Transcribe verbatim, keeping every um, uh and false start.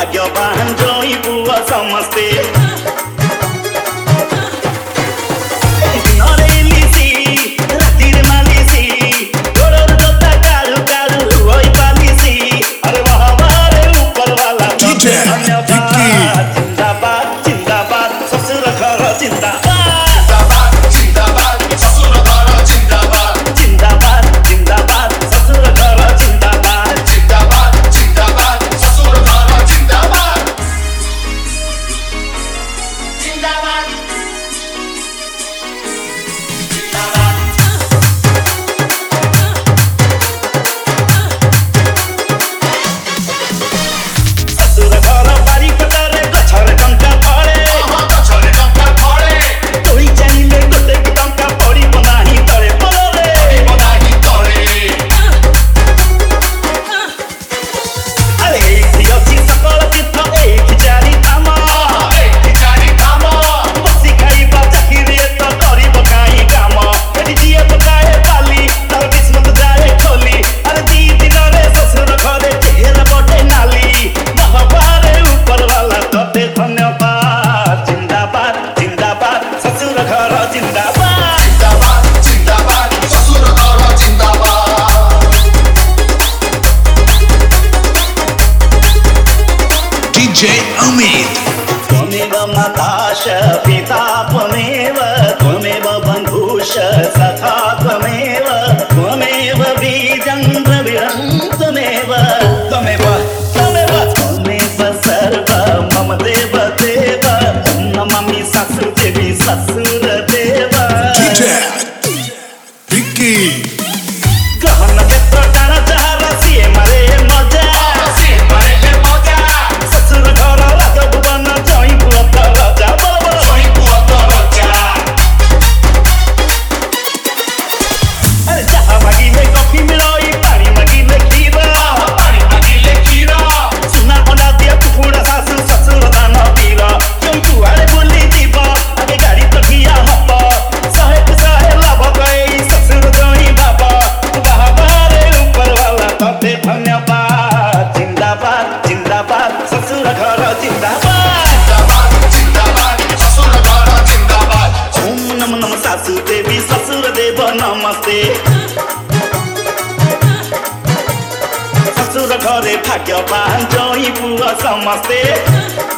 भाग्यवान जोई पुआ समस्ते D J Amit. त्वमेव माताश पिता त्वमेव त्वमेव बन्धुश सखा त्वमेव त्वमेव बीजं द्रविणं त्वमेव त्वमेव त्वमेव त्वमेव सर्व मम देव देव नमामि ससुरदेवी ससुरदेव D J Vicky. ग्रहण क्षेत्र टाण जहार सिए मारे मजा सिए मारे मजा ससुर घर राजभुवन जई पुआ राजा बोल जई पुआ राजा अरे जहाँ मागिले कॉफी मिलोई पानी मागिले खीरा पानी मागिले खीरा सुना अना दिया कुकुड़ा सासु ससुर दान पीरा जई पुआरे बुली जीवा आगे गाड़ी तो किया हप साहेब साहेब लाभ गई ससुर जई बाबा बाबारे ऊपर वाला तबे धन्यवाद जिंदाबाद जिंदाबाद ससुर घर जिंदाबाद जिंदाबाद जिंदाबाद ससुर घर जिंदाबाद ओम नमो नमः सासु देवी ससुर देव नमस्ते ससुर घरे भाग्यवान जई पुआ समस्ते।